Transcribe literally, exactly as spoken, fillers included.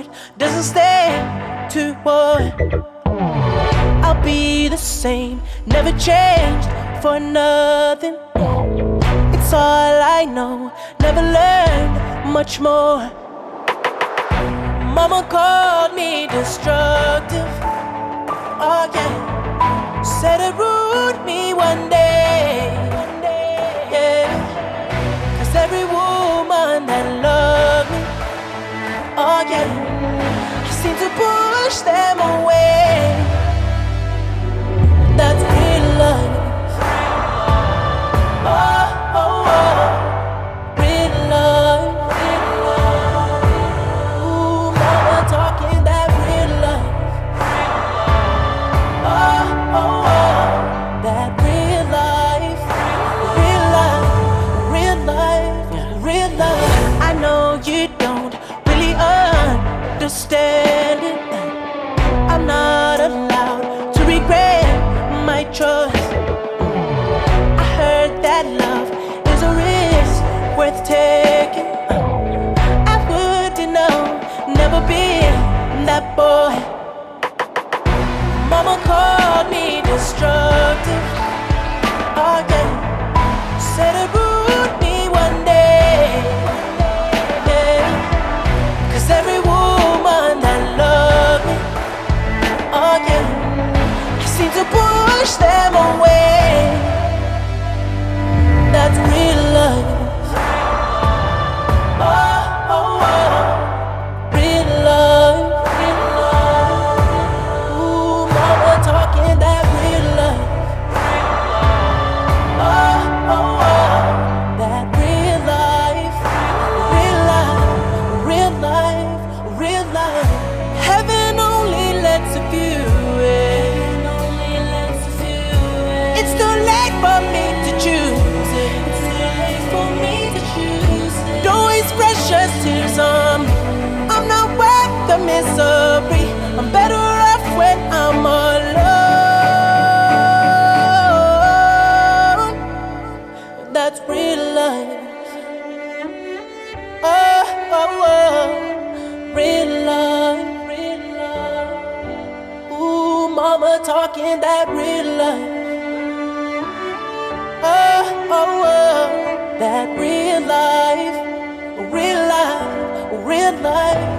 heart doesn't stay to war. I'll be the same, never changed for nothing. It's all I know, never learned much more. Mama called me destructive, oh yeah. Said it ruined me one day, yeah. Cause every woman that loved me, oh yeah, I seem to push them away. That's real love. Oh, oh, oh. Real love, real love. Ooh, mama talking that real love. Oh, oh, oh. That real life, real life, real life, real life. I know you don't really understand it. I'm not allowed to regret my choice. I heard that love is a risk worth taking. I wouldn't know, never been that boy. Mama called me destructive, oh yeah. Said it ruined me one day, yeah. Cause every woman that loved me, oh yeah, I seem to push them away. That's real love. Oh, oh, oh. Real love, real love. Ooh, mama talking that real love. Oh, oh, oh. That real life, real life, real life, real life. Heaven only lets a few in. It's too late for me to choose it. It's too late for me to choose it. Don't waste precious tears on me. I'm not worth the misery. I'm better off when I'm alone. That's real life. Oh, oh, oh. Real life, real life. Ooh, mama talking that real life. Oh, oh, oh. That real life, real life, real life.